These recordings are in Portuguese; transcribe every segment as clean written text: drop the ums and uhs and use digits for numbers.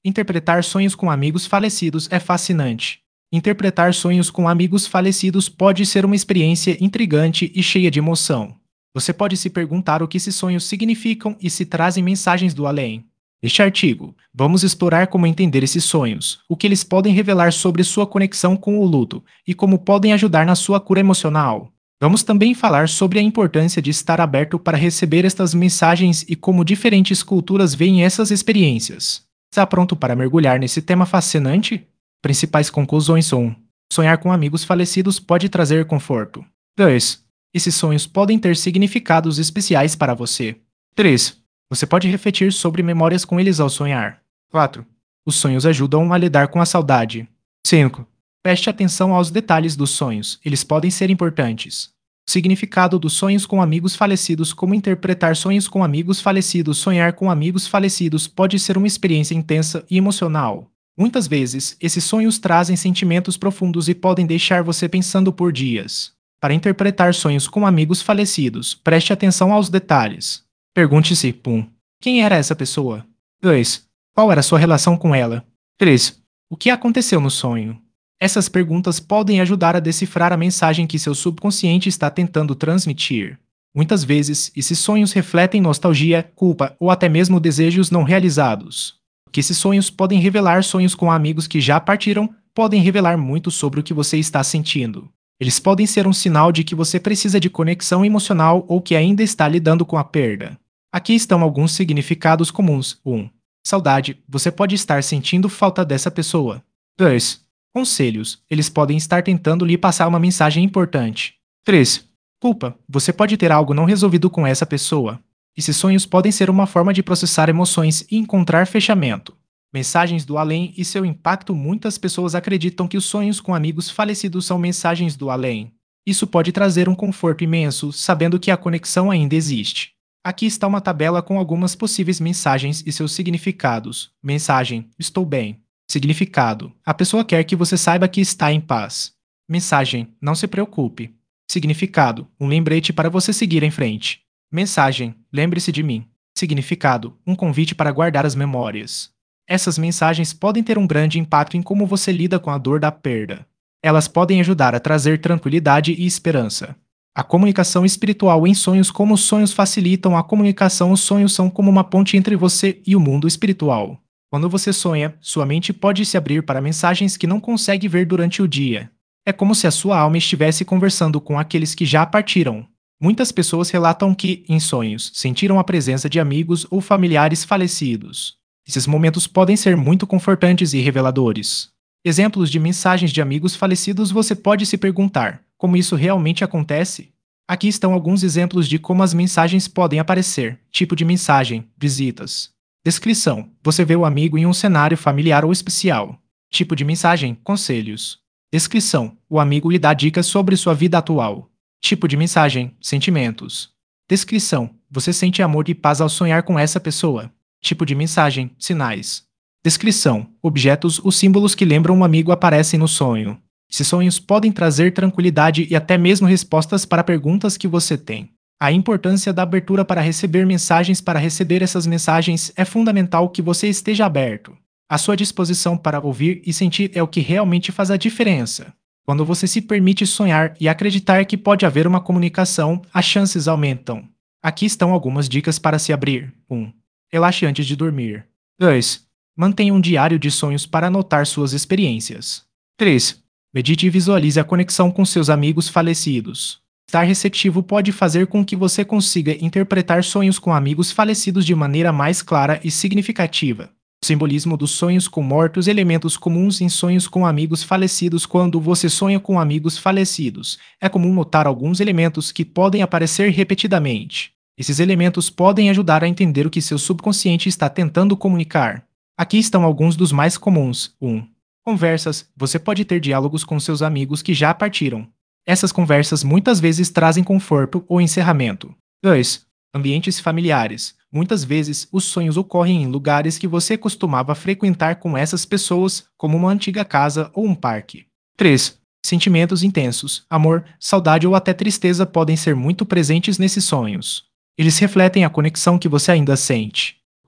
Interpretar sonhos com amigos falecidos é fascinante. Interpretar sonhos com amigos falecidos pode ser uma experiência intrigante e cheia de emoção. Você pode se perguntar o que esses sonhos significam e se trazem mensagens do além. Neste artigo, vamos explorar como entender esses sonhos, o que eles podem revelar sobre sua conexão com o luto e como podem ajudar na sua cura emocional. Vamos também falar sobre a importância de estar aberto para receber estas mensagens e como diferentes culturas veem essas experiências. Está pronto para mergulhar nesse tema fascinante? Principais conclusões são: sonhar com amigos falecidos pode trazer conforto. 2. Esses sonhos podem ter significados especiais para você. 3. Você pode refletir sobre memórias com eles ao sonhar. 4. Os sonhos ajudam a lidar com a saudade. 5. Preste atenção aos detalhes dos sonhos, eles podem ser importantes. O significado dos sonhos com amigos falecidos: como interpretar sonhos com amigos falecidos. Sonhar com amigos falecidos pode ser uma experiência intensa e emocional. Muitas vezes, esses sonhos trazem sentimentos profundos e podem deixar você pensando por dias. Para interpretar sonhos com amigos falecidos, preste atenção aos detalhes. Pergunte-se: 1. Quem era essa pessoa? 2. Qual era sua relação com ela? 3. O que aconteceu no sonho? Essas perguntas podem ajudar a decifrar a mensagem que seu subconsciente está tentando transmitir. Muitas vezes, esses sonhos refletem nostalgia, culpa ou até mesmo desejos não realizados. O que esses sonhos podem revelar: sonhos com amigos que já partiram podem revelar muito sobre o que você está sentindo. Eles podem ser um sinal de que você precisa de conexão emocional ou que ainda está lidando com a perda. Aqui estão alguns significados comuns. 1. Saudade. Você pode estar sentindo falta dessa pessoa. 2. Conselhos. Eles podem estar tentando lhe passar uma mensagem importante. 3. Culpa. Você pode ter algo não resolvido com essa pessoa. Esses sonhos podem ser uma forma de processar emoções e encontrar fechamento. Mensagens do além e seu impacto. Muitas pessoas acreditam que os sonhos com amigos falecidos são mensagens do além. Isso pode trazer um conforto imenso, sabendo que a conexão ainda existe. Aqui está uma tabela com algumas possíveis mensagens e seus significados. Mensagem: estou bem. Significado: a pessoa quer que você saiba que está em paz. Mensagem: não se preocupe. Significado: um lembrete para você seguir em frente. Mensagem: lembre-se de mim. Significado: um convite para guardar as memórias. Essas mensagens podem ter um grande impacto em como você lida com a dor da perda. Elas podem ajudar a trazer tranquilidade e esperança. A comunicação espiritual em sonhos. Como os sonhos facilitam a comunicação. Os sonhos são como uma ponte entre você e o mundo espiritual. Quando você sonha, sua mente pode se abrir para mensagens que não consegue ver durante o dia. É como se a sua alma estivesse conversando com aqueles que já partiram. Muitas pessoas relatam que, em sonhos, sentiram a presença de amigos ou familiares falecidos. Esses momentos podem ser muito confortantes e reveladores. Exemplos de mensagens de amigos falecidos. Você pode se perguntar: como isso realmente acontece? Aqui estão alguns exemplos de como as mensagens podem aparecer. Tipo de mensagem: visitas. Descrição: você vê o amigo em um cenário familiar ou especial. Tipo de mensagem: conselhos. Descrição: o amigo lhe dá dicas sobre sua vida atual. Tipo de mensagem: sentimentos. Descrição: você sente amor e paz ao sonhar com essa pessoa. Tipo de mensagem: sinais. Descrição: objetos ou símbolos que lembram um amigo aparecem no sonho. Esses sonhos podem trazer tranquilidade e até mesmo respostas para perguntas que você tem. A importância da abertura para receber mensagens. Para receber essas mensagens, é fundamental que você esteja aberto. A sua disposição para ouvir e sentir é o que realmente faz a diferença. Quando você se permite sonhar e acreditar que pode haver uma comunicação, as chances aumentam. Aqui estão algumas dicas para se abrir. 1. Relaxe antes de dormir. 2. Mantenha um diário de sonhos para anotar suas experiências. 3. Medite e visualize a conexão com seus amigos falecidos. Estar receptivo pode fazer com que você consiga interpretar sonhos com amigos falecidos de maneira mais clara e significativa. O simbolismo dos sonhos com mortos. Elementos comuns em sonhos com amigos falecidos. Quando você sonha com amigos falecidos, é comum notar alguns elementos que podem aparecer repetidamente. Esses elementos podem ajudar a entender o que seu subconsciente está tentando comunicar. Aqui estão alguns dos mais comuns. 1. Conversas. Você pode ter diálogos com seus amigos que já partiram. Essas conversas muitas vezes trazem conforto ou encerramento. 2. Ambientes familiares. Muitas vezes, os sonhos ocorrem em lugares que você costumava frequentar com essas pessoas, como uma antiga casa ou um parque. 3. Sentimentos intensos. Amor, saudade ou até tristeza podem ser muito presentes nesses sonhos. Eles refletem a conexão que você ainda sente.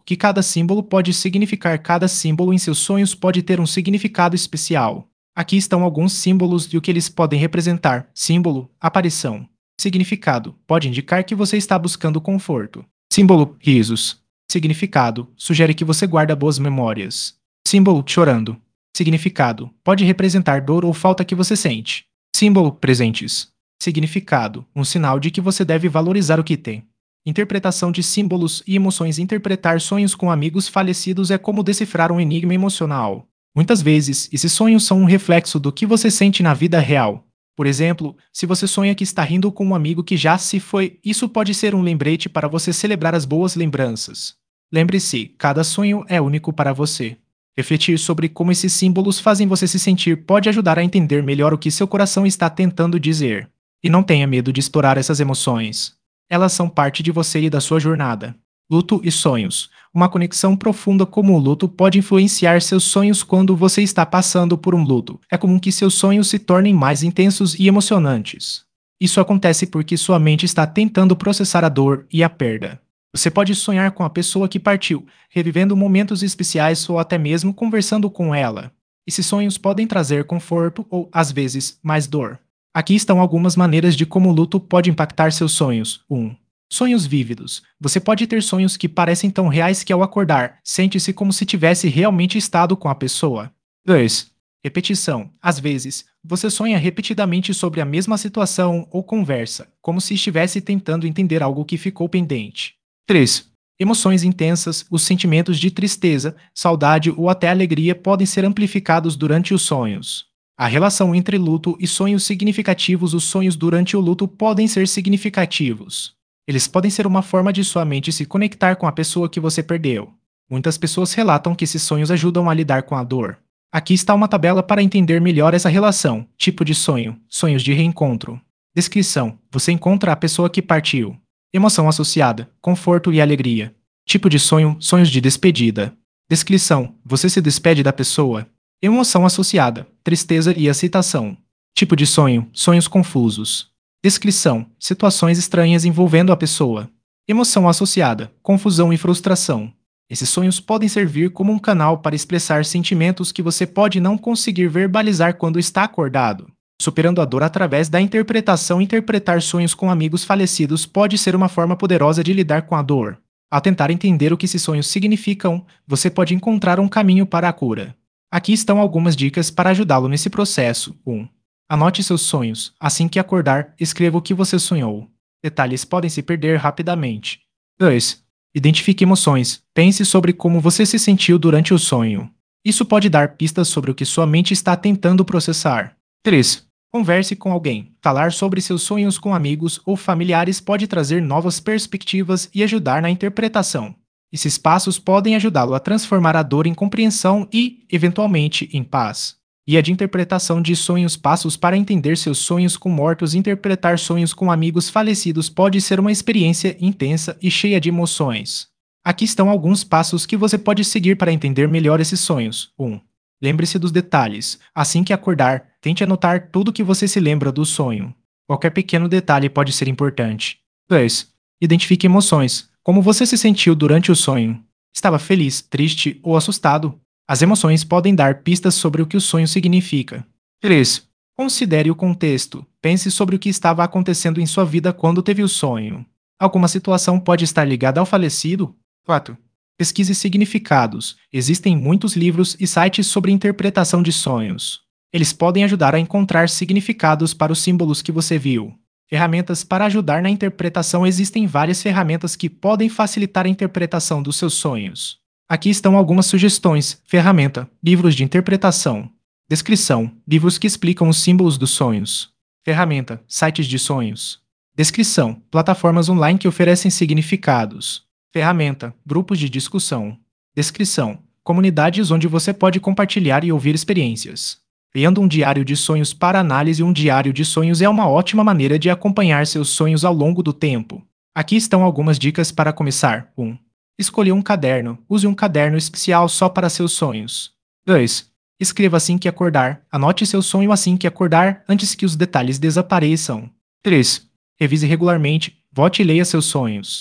O que cada símbolo pode significar. Cada símbolo em seus sonhos pode ter um significado especial. Aqui estão alguns símbolos e o que eles podem representar. Símbolo, aparição. Significado, pode indicar que você está buscando conforto. Símbolo, risos. Significado, sugere que você guarda boas memórias. Símbolo, chorando. Significado, pode representar dor ou falta que você sente. Símbolo, presentes. Significado, um sinal de que você deve valorizar o que tem. Interpretação de símbolos e emoções. Interpretar sonhos com amigos falecidos é como decifrar um enigma emocional. Muitas vezes, esses sonhos são um reflexo do que você sente na vida real. Por exemplo, se você sonha que está rindo com um amigo que já se foi, isso pode ser um lembrete para você celebrar as boas lembranças. Lembre-se, cada sonho é único para você. Refletir sobre como esses símbolos fazem você se sentir pode ajudar a entender melhor o que seu coração está tentando dizer. E não tenha medo de explorar essas emoções. Elas são parte de você e da sua jornada. Luto e sonhos. Uma conexão profunda como o luto pode influenciar seus sonhos quando você está passando por um luto. É comum que seus sonhos se tornem mais intensos e emocionantes. Isso acontece porque sua mente está tentando processar a dor e a perda. Você pode sonhar com a pessoa que partiu, revivendo momentos especiais ou até mesmo conversando com ela. Esses sonhos podem trazer conforto ou, às vezes, mais dor. Aqui estão algumas maneiras de como o luto pode impactar seus sonhos. 1. Sonhos vívidos. Você pode ter sonhos que parecem tão reais que ao acordar, sente-se como se tivesse realmente estado com a pessoa. 2. Repetição. Às vezes, você sonha repetidamente sobre a mesma situação ou conversa, como se estivesse tentando entender algo que ficou pendente. 3. Emoções intensas. Os sentimentos de tristeza, saudade ou até alegria podem ser amplificados durante os sonhos. A relação entre luto e sonhos significativos. Os sonhos durante o luto podem ser significativos. Eles podem ser uma forma de sua mente se conectar com a pessoa que você perdeu. Muitas pessoas relatam que esses sonhos ajudam a lidar com a dor. Aqui está uma tabela para entender melhor essa relação. Tipo de sonho. Sonhos de reencontro. Descrição. Você encontra a pessoa que partiu. Emoção associada. Conforto e alegria. Tipo de sonho. Sonhos de despedida. Descrição. Você se despede da pessoa. Emoção associada. Tristeza e excitação. Tipo de sonho. Sonhos confusos. Descrição. Situações estranhas envolvendo a pessoa. Emoção associada. Confusão e frustração. Esses sonhos podem servir como um canal para expressar sentimentos que você pode não conseguir verbalizar quando está acordado. Superando a dor através da interpretação. Interpretar sonhos com amigos falecidos pode ser uma forma poderosa de lidar com a dor. Ao tentar entender o que esses sonhos significam, você pode encontrar um caminho para a cura. Aqui estão algumas dicas para ajudá-lo nesse processo. 1. Anote seus sonhos. Assim que acordar, escreva o que você sonhou. Detalhes podem se perder rapidamente. 2. Identifique emoções. Pense sobre como você se sentiu durante o sonho. Isso pode dar pistas sobre o que sua mente está tentando processar. 3. Converse com alguém. Falar sobre seus sonhos com amigos ou familiares pode trazer novas perspectivas e ajudar na interpretação. Esses passos podem ajudá-lo a transformar a dor em compreensão e, eventualmente, em paz. Guia de interpretação de sonhos. Passos para entender seus sonhos com mortos. Interpretar sonhos com amigos falecidos pode ser uma experiência intensa e cheia de emoções. Aqui estão alguns passos que você pode seguir para entender melhor esses sonhos. 1. Lembre-se dos detalhes. Assim que acordar, tente anotar tudo que você se lembra do sonho. Qualquer pequeno detalhe pode ser importante. 2. Identifique emoções. Como você se sentiu durante o sonho? Estava feliz, triste ou assustado? As emoções podem dar pistas sobre o que o sonho significa. 3. Considere o contexto. Pense sobre o que estava acontecendo em sua vida quando teve o sonho. Alguma situação pode estar ligada ao falecido? 4. Pesquise significados. Existem muitos livros e sites sobre interpretação de sonhos. Eles podem ajudar a encontrar significados para os símbolos que você viu. Ferramentas para ajudar na interpretação. Existem várias ferramentas que podem facilitar a interpretação dos seus sonhos. Aqui estão algumas sugestões. Ferramenta. Livros de interpretação. Descrição. Livros que explicam os símbolos dos sonhos. Ferramenta. Sites de sonhos. Descrição. Plataformas online que oferecem significados. Ferramenta. Grupos de discussão. Descrição. Comunidades onde você pode compartilhar e ouvir experiências. Criando um diário de sonhos para análise. Um diário de sonhos é uma ótima maneira de acompanhar seus sonhos ao longo do tempo. Aqui estão algumas dicas para começar. 1. Escolha um caderno. Use um caderno especial só para seus sonhos. 2. Escreva assim que acordar. Anote seu sonho assim que acordar, antes que os detalhes desapareçam. 3. Revise regularmente. Vote e leia seus sonhos.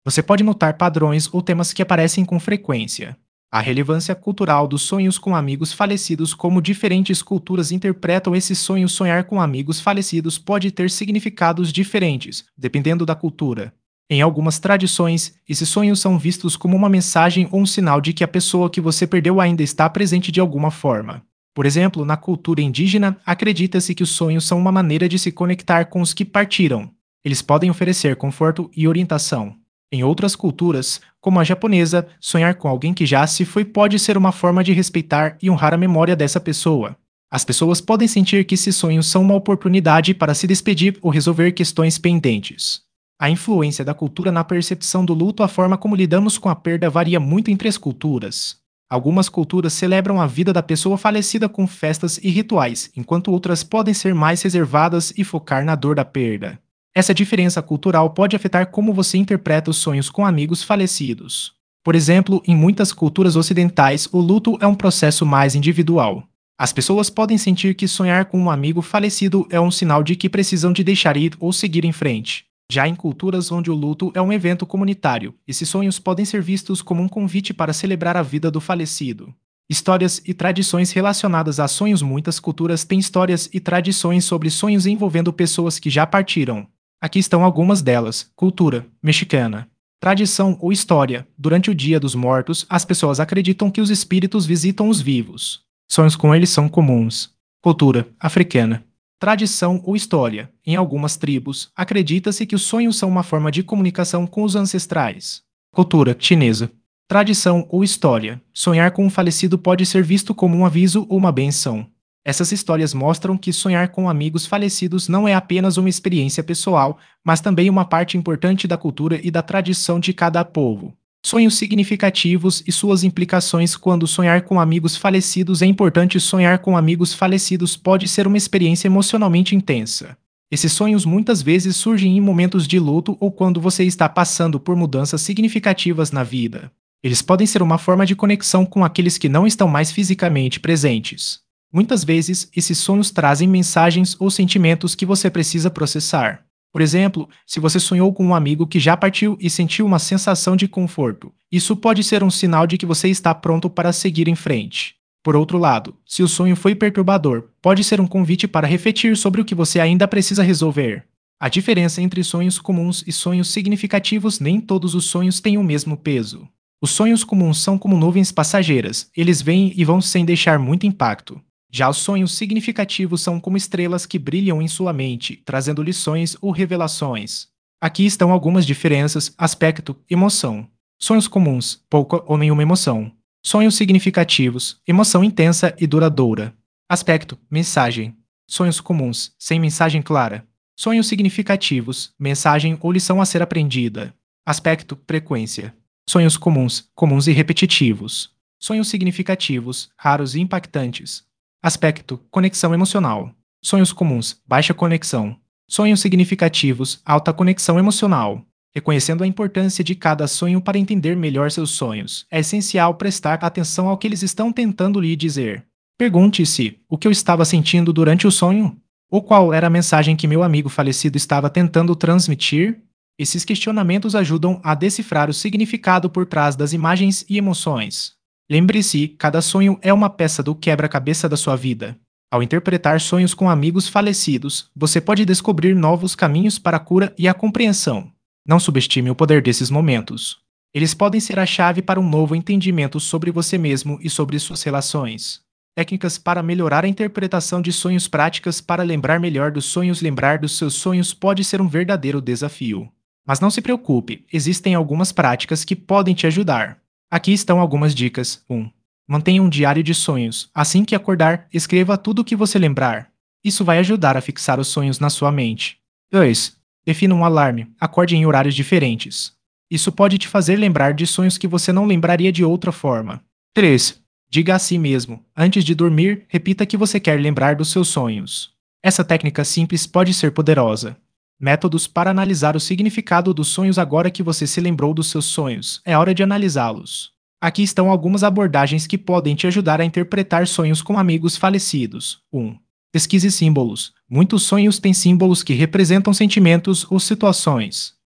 Você pode notar padrões ou temas que aparecem com frequência. A relevância cultural dos sonhos com amigos falecidos, como diferentes culturas interpretam esses sonhos. Sonhar com amigos falecidos pode ter significados diferentes, dependendo da cultura. Em algumas tradições, esses sonhos são vistos como uma mensagem ou um sinal de que a pessoa que você perdeu ainda está presente de alguma forma. Por exemplo, na cultura indígena, acredita-se que os sonhos são uma maneira de se conectar com os que partiram. Eles podem oferecer conforto e orientação. Em outras culturas, como a japonesa, sonhar com alguém que já se foi pode ser uma forma de respeitar e honrar a memória dessa pessoa. As pessoas podem sentir que esses sonhos são uma oportunidade para se despedir ou resolver questões pendentes. A influência da cultura na percepção do luto. A forma como lidamos com a perda varia muito entre as culturas. Algumas culturas celebram a vida da pessoa falecida com festas e rituais, enquanto outras podem ser mais reservadas e focar na dor da perda. Essa diferença cultural pode afetar como você interpreta os sonhos com amigos falecidos. Por exemplo, em muitas culturas ocidentais, o luto é um processo mais individual. As pessoas podem sentir que sonhar com um amigo falecido é um sinal de que precisam de deixar ir ou seguir em frente. Já em culturas onde o luto é um evento comunitário, esses sonhos podem ser vistos como um convite para celebrar a vida do falecido. Histórias e tradições relacionadas a sonhos. Muitas culturas têm histórias e tradições sobre sonhos envolvendo pessoas que já partiram. Aqui estão algumas delas. Cultura mexicana. Tradição ou história. Durante o Dia dos Mortos, as pessoas acreditam que os espíritos visitam os vivos. Sonhos com eles são comuns. Cultura africana. Tradição ou história. Em algumas tribos, acredita-se que os sonhos são uma forma de comunicação com os ancestrais. Cultura chinesa. Tradição ou história. Sonhar com um falecido pode ser visto como um aviso ou uma benção. Essas histórias mostram que sonhar com amigos falecidos não é apenas uma experiência pessoal, mas também uma parte importante da cultura e da tradição de cada povo. Sonhos significativos e suas implicações. Quando sonhar com amigos falecidos é importante. Sonhar com amigos falecidos pode ser uma experiência emocionalmente intensa. Esses sonhos muitas vezes surgem em momentos de luto ou quando você está passando por mudanças significativas na vida. Eles podem ser uma forma de conexão com aqueles que não estão mais fisicamente presentes. Muitas vezes, esses sonhos trazem mensagens ou sentimentos que você precisa processar. Por exemplo, se você sonhou com um amigo que já partiu e sentiu uma sensação de conforto, isso pode ser um sinal de que você está pronto para seguir em frente. Por outro lado, se o sonho foi perturbador, pode ser um convite para refletir sobre o que você ainda precisa resolver. A diferença entre sonhos comuns e sonhos significativos. Nem todos os sonhos têm o mesmo peso. Os sonhos comuns são como nuvens passageiras, eles vêm e vão sem deixar muito impacto. Já os sonhos significativos são como estrelas que brilham em sua mente, trazendo lições ou revelações. Aqui estão algumas diferenças: aspecto, emoção. Sonhos comuns, pouca ou nenhuma emoção. Sonhos significativos, emoção intensa e duradoura. Aspecto, mensagem. Sonhos comuns, sem mensagem clara. Sonhos significativos, mensagem ou lição a ser aprendida. Aspecto, frequência. Sonhos comuns, comuns e repetitivos. Sonhos significativos, raros e impactantes. Aspecto, conexão emocional. Sonhos comuns, baixa conexão. Sonhos significativos, alta conexão emocional. Reconhecendo a importância de cada sonho para entender melhor seus sonhos, é essencial prestar atenção ao que eles estão tentando lhe dizer. Pergunte-se: o que eu estava sentindo durante o sonho? Ou qual era a mensagem que meu amigo falecido estava tentando transmitir? Esses questionamentos ajudam a decifrar o significado por trás das imagens e emoções. Lembre-se, cada sonho é uma peça do quebra-cabeça da sua vida. Ao interpretar sonhos com amigos falecidos, você pode descobrir novos caminhos para a cura e a compreensão. Não subestime o poder desses momentos. Eles podem ser a chave para um novo entendimento sobre você mesmo e sobre suas relações. Técnicas para melhorar a interpretação de sonhos. Práticas para lembrar melhor dos sonhos. Lembrar dos seus sonhos pode ser um verdadeiro desafio. Mas não se preocupe, existem algumas práticas que podem te ajudar. Aqui estão algumas dicas. 1. Mantenha um diário de sonhos. Assim que acordar, escreva tudo o que você lembrar. Isso vai ajudar a fixar os sonhos na sua mente. 2. Defina um alarme. Acorde em horários diferentes. Isso pode te fazer lembrar de sonhos que você não lembraria de outra forma. 3. Diga a si mesmo: antes de dormir, repita que você quer lembrar dos seus sonhos. Essa técnica simples pode ser poderosa. Métodos para analisar o significado dos sonhos. Agora que você se lembrou dos seus sonhos, é hora de analisá-los. Aqui estão algumas abordagens que podem te ajudar a interpretar sonhos com amigos falecidos. 1. Pesquise símbolos. Muitos sonhos têm símbolos que representam sentimentos ou situações.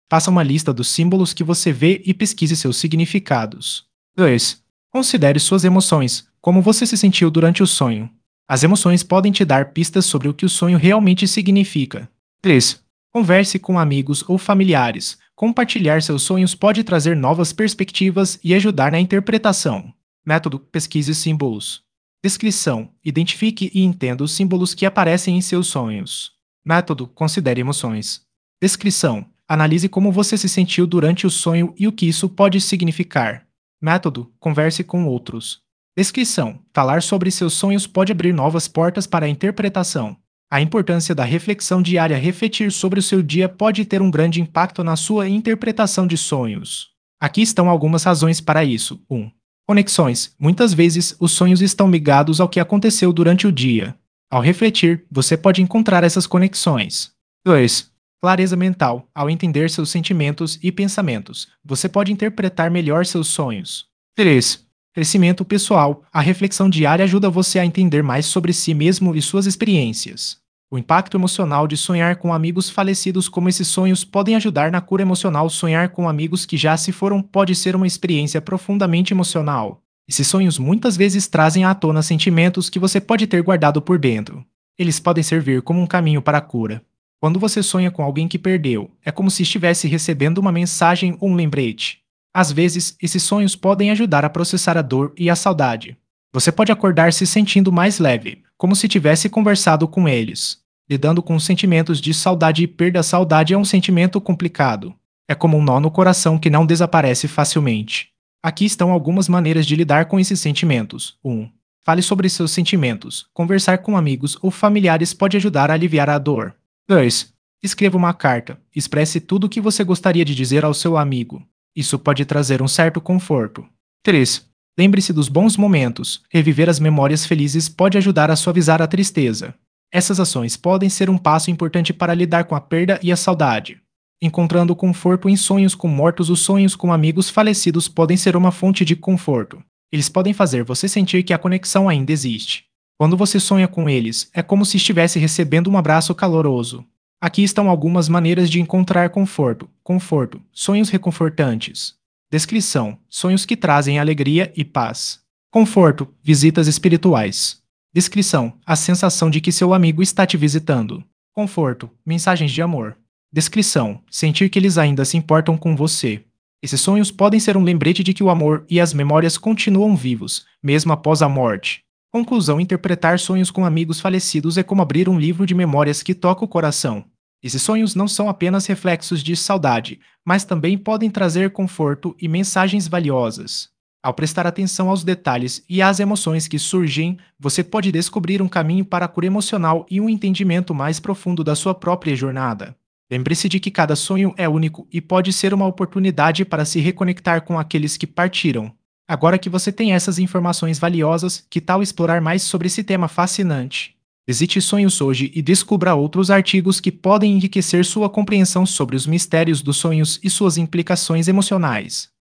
Faça uma lista dos símbolos que você vê e pesquise seus significados. 2. Considere suas emoções, como você se sentiu durante o sonho. As emoções podem te dar pistas sobre o que o sonho realmente significa. 3. Converse com amigos ou familiares. Compartilhar seus sonhos pode trazer novas perspectivas e ajudar na interpretação. Método: pesquise símbolos. Descrição: identifique e entenda os símbolos que aparecem em seus sonhos. Método: considere emoções. Descrição: analise como você se sentiu durante o sonho e o que isso pode significar. Método: converse com outros. Descrição: falar sobre seus sonhos pode abrir novas portas para a interpretação. A importância da reflexão diária: refletir sobre o seu dia pode ter um grande impacto na sua interpretação de sonhos. Aqui estão algumas razões para isso. 1. Conexões: muitas vezes, os sonhos estão ligados ao que aconteceu durante o dia. Ao refletir, você pode encontrar essas conexões. 2. Clareza mental: ao entender seus sentimentos e pensamentos, você pode interpretar melhor seus sonhos. 3. Crescimento pessoal: a reflexão diária ajuda você a entender mais sobre si mesmo e suas experiências. O impacto emocional de sonhar com amigos falecidos: como esses sonhos podem ajudar na cura emocional. Sonhar com amigos que já se foram pode ser uma experiência profundamente emocional. Esses sonhos muitas vezes trazem à tona sentimentos que você pode ter guardado por dentro. Eles podem servir como um caminho para a cura. Quando você sonha com alguém que perdeu, é como se estivesse recebendo uma mensagem ou um lembrete. Às vezes, esses sonhos podem ajudar a processar a dor e a saudade. Você pode acordar se sentindo mais leve, como se tivesse conversado com eles. Lidando com os sentimentos de saudade e perda: a saudade é um sentimento complicado. É como um nó no coração que não desaparece facilmente. Aqui estão algumas maneiras de lidar com esses sentimentos. 1. Fale sobre seus sentimentos. Conversar com amigos ou familiares pode ajudar a aliviar a dor. 2. Escreva uma carta. Expresse tudo o que você gostaria de dizer ao seu amigo. Isso pode trazer um certo conforto. 3. Lembre-se dos bons momentos. Reviver as memórias felizes pode ajudar a suavizar a tristeza. Essas ações podem ser um passo importante para lidar com a perda e a saudade. Encontrando conforto em sonhos com mortos: os sonhos com amigos falecidos podem ser uma fonte de conforto. Eles podem fazer você sentir que a conexão ainda existe. Quando você sonha com eles, é como se estivesse recebendo um abraço caloroso. Aqui estão algumas maneiras de encontrar conforto. Conforto: sonhos reconfortantes. Descrição: sonhos que trazem alegria e paz. Conforto: visitas espirituais. Descrição: a sensação de que seu amigo está te visitando. Conforto: mensagens de amor. Descrição: sentir que eles ainda se importam com você. Esses sonhos podem ser um lembrete de que o amor e as memórias continuam vivos, mesmo após a morte. Conclusão: interpretar sonhos com amigos falecidos é como abrir um livro de memórias que toca o coração. Esses sonhos não são apenas reflexos de saudade, mas também podem trazer conforto e mensagens valiosas. Ao prestar atenção aos detalhes e às emoções que surgem, você pode descobrir um caminho para a cura emocional e um entendimento mais profundo da sua própria jornada. Lembre-se de que cada sonho é único e pode ser uma oportunidade para se reconectar com aqueles que partiram. Agora que você tem essas informações valiosas, que tal explorar mais sobre esse tema fascinante? Visite Sonhos Hoje e descubra outros artigos que podem enriquecer sua compreensão sobre os mistérios dos sonhos e suas implicações emocionais.